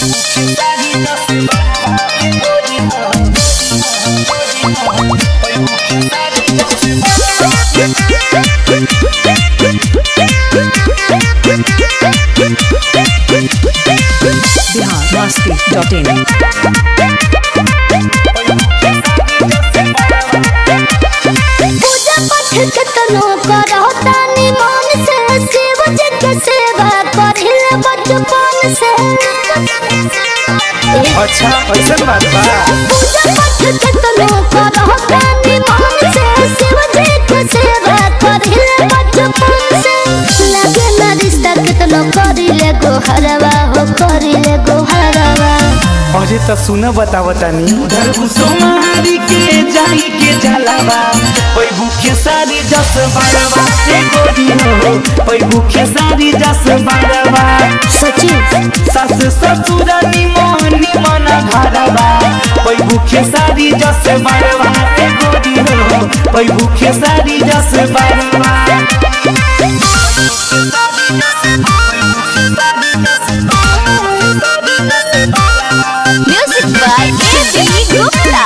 biharmasti.in पूजा पाठ केतनो करहो तानी मन से शिव जी के सेवा करिले बचपन से। अच्छा ऐसा बात बा। पूजा पाठ केतनो करहो तानी मन से शिव जी के सेवा करिले बचपन से। लगे ना रिश्ता केतनो करिले गोहरवा हो करिले गोहरवा। अरे तो सुना बतावतानी सोमारी के जाई के जलावा ओई भूखे सारी जस बारवा ए गोरी हो ओई भूखे सारी जस बारवा सची सास ससुर निमन घरवा ओई भूखे सारी जस बारवा ए गोरी हो ओई भूखे सारी जस बारवा। Music by A B Gupta.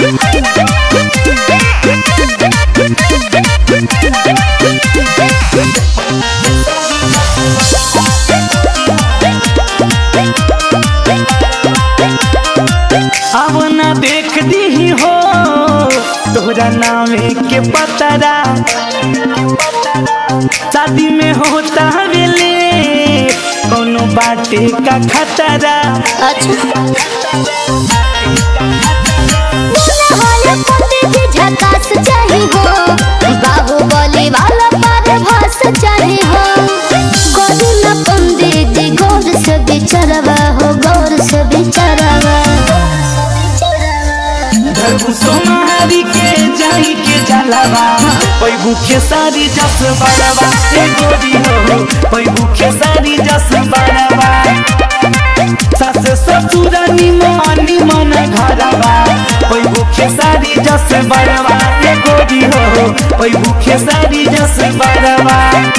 अब ना देख दी हो तोहरा नामे के पतरा शादी में होता वेले कोनो बाटे का खतरा। अच्छा झकास चाहिए हो बाहुबली वाला पर भास चाहिए हो। गोरी न पंडित जी गौर से बिचरवा हो गौर से बिचरवा। सोमारी के जाई के जलावा ओई भूखे सारी जस बड़वा ए गोरी हो ओई भूखे सारी जस बड़वा सास ससुर निमन घरवा ओई भूखे सारी जस बड़वा ए गोरी हो ओई भूखे सारी जस बड़वा।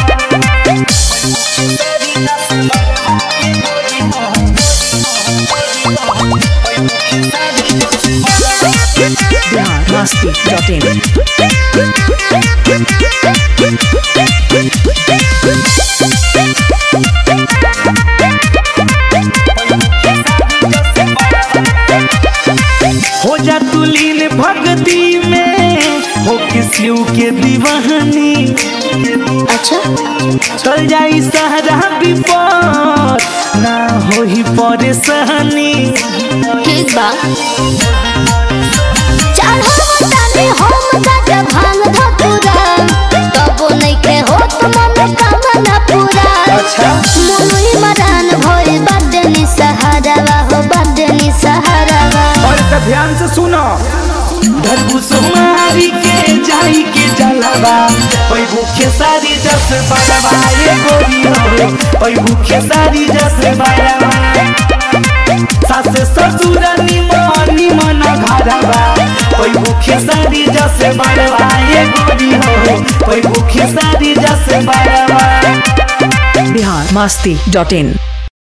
biharmasti.in हो जा तू लीन भक्ति में हो किसियों के दीवानी। अच्छा चल जाई सहरा विपद ना हो ही परेशानी। ठीक बा चढ़ावतानी हम गाजा भांग धतुरा तबो नइखे होत मन कामना पूरा। अच्छा मुनुई मरान भइल बादनी सहारावा हो बादनी सहारावा। और तो ध्यान से सुनो सोमारी के जाई के जलावा ओई भूखे सारी जस बड़वा ए गोरी हो ओई भूखे सारी जस बड़वा सास ससुर निमन घरवा ओई भूखे सारी जस बड़वा ए गोरी हो ओई भूखे सारी जस बड़वा। biharmasti.in